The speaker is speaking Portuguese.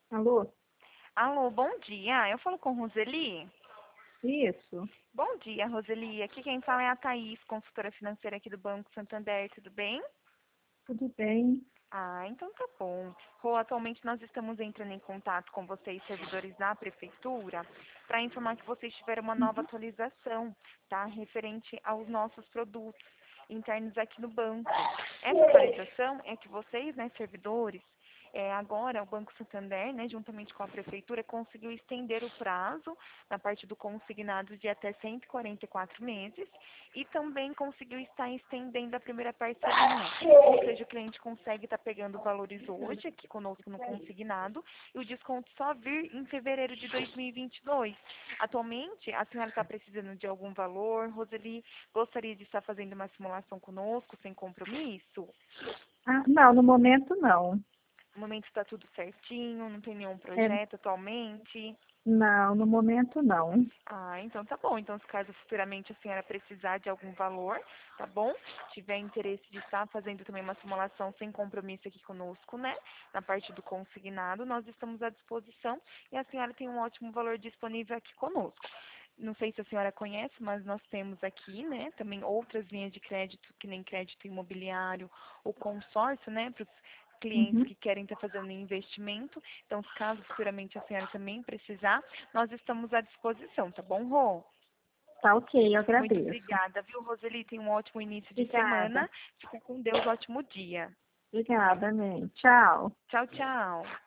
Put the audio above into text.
Alô? Alô, bom dia. Eu falo com Roseli? Isso, Bom dia, Roseli. Aqui quem fala é a Thaís, consultora financeira aqui do Banco Santander. Tudo bem? tudo bem? Então tá bom. Rô, atualmente nós estamos entrando em contato com vocês, servidores da Prefeitura, para informar que vocês tiveram uma nova Uhum. atualização, tá? Referente aos nossos produtos internos aqui no banco. Essa atualização é que vocês, né, servidores, agora o Banco Santander, né, juntamente com a Prefeitura, conseguiu estender o prazo na parte do consignado de até 144 meses e também conseguiu estar estendendo a primeira parcelinha. Ou seja, o cliente consegue estar pegando valores hoje aqui conosco no consignado e o desconto só vir em fevereiro de 2022. Atualmente, a senhora está precisando de algum valor? Roseli, gostaria de estar fazendo uma simulação conosco sem compromisso? Ah, não, no momento não. No momento está tudo certinho, não tem nenhum É, projeto atualmente? não, no momento não. Então tá bom. Então, se caso futuramente a senhora precisar de algum valor, tá bom? Tiver interesse de estar fazendo também uma simulação sem compromisso aqui conosco, né? Na parte do consignado, nós estamos à disposição e a senhora tem um ótimo valor disponível aqui conosco. Não sei se a senhora conhece, mas nós temos aqui, né, também outras linhas de crédito, que nem crédito imobiliário, o consórcio, né, para os clientes Uhum. que querem estar fazendo investimento. Então, caso futuramente a senhora também precisar, nós estamos à disposição, tá bom, Rô? Tá ok, eu Muito agradeço. obrigada, viu, Roseli? Tenha um ótimo início de Obrigada. semana. Fica com Deus, ótimo dia. Obrigada, amém. Tchau. Tchau, tchau.